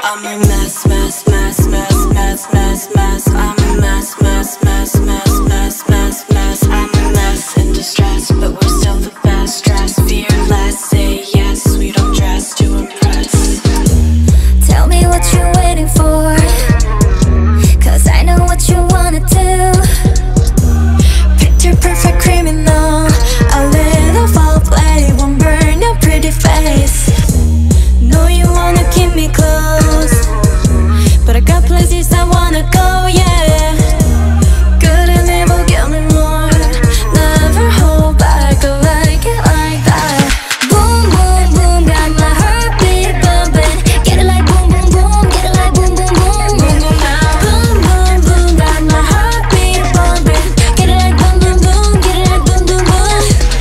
I'm a mess, mess, mess, mess, mess, mess, mess. I'm a mess, mess, mess, mess, mess, mess, mess. I'm a mess in distress, but we're still the best. Dress fearless, say yes. We don't dress to impress. Tell me what you're waiting for, 'cause I know what you wanna do. Picture perfect criminal, a little foreplay won't burn your pretty face. Know you wanna keep me close, but I got places I wanna go, yeah. Couldn't ever get me more, never hold back, I like it like that. Boom, boom, boom, got my heartbeat bumping. Get it like boom, boom, boom, get it like boom, boom, boom. Boom, boom, now. Boom, boom, boom, got my heartbeat bumping. Get it like boom, boom, boom, get it like boom, boom, boom.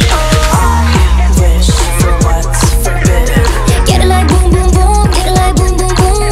I wish for what's forbidden. Get it like boom, boom, boom, get it like boom, boom, boom.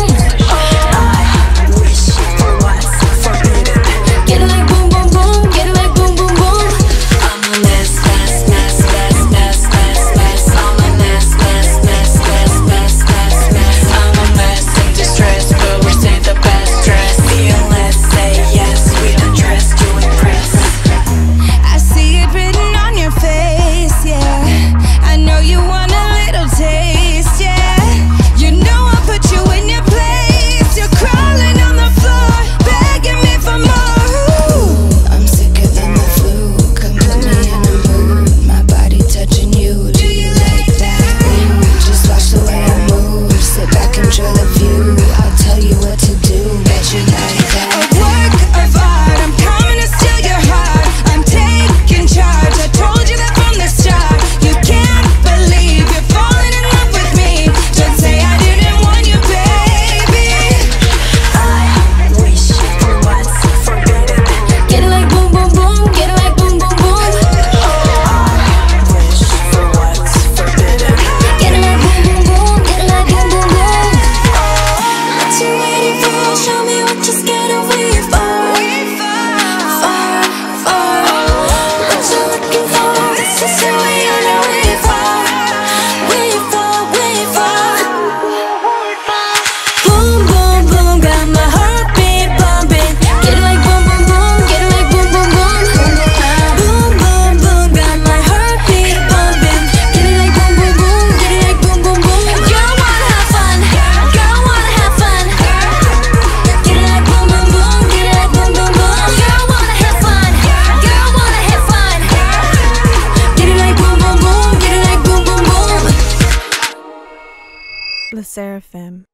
I wish for what's forbidden. Get it like boom, boom, boom, get it like boom, boom, boom. I'm a mess, mess, mess, mess, mess, mess, mess. I'm a mess, mess, mess, mess, mess, mess, mess. I'm a mess in distress, but we're still the best. Dress fearless, say yes. We don't dress to impress. I see it written on your face, yeah. I know you want a little taste, yeah. You know I put you in your place. You're crawling on the floor, begging me for more. Ooh. I'm sicker than the flu. Come put me in a mood. My body touching you. Do you like that? Just watch the way I move. Sit back, enjoy the view. I'll tell you what to do. Bet you like that. A work of art. I'm coming to steal your heart. I'm taking charge. I told you that from the start. You can't believe you're falling in love with me. Don't say I didn't want you, baby. I wish for what's forbidden. Get it like boom, boom, boom, get it like boom, boom, boom. I wish for what's forbidden. Get it like boom, boom, boom, get it like boom, boom, boom. What you waiting for? Show me what you're scared of. Wait for, far, far. What you looking for? This is who we are now. Wait for, wait for, wait for. Boom, boom, boom, got my heartbeat bumping. Get it like boom, boom, boom, get it like boom, boom, boom. Boom, boom, boom, got my heartbeat bumping. Get it like boom, boom, boom, get it like boom, boom, boom. Girl wanna have fun, girl wanna have fun. Get it like boom, boom, boom, get it like boom, boom, boom. Girl wanna have fun, girl wanna have fun. Get it like boom, boom, boom, get it like boom, boom, boom. LE SSERAFIM.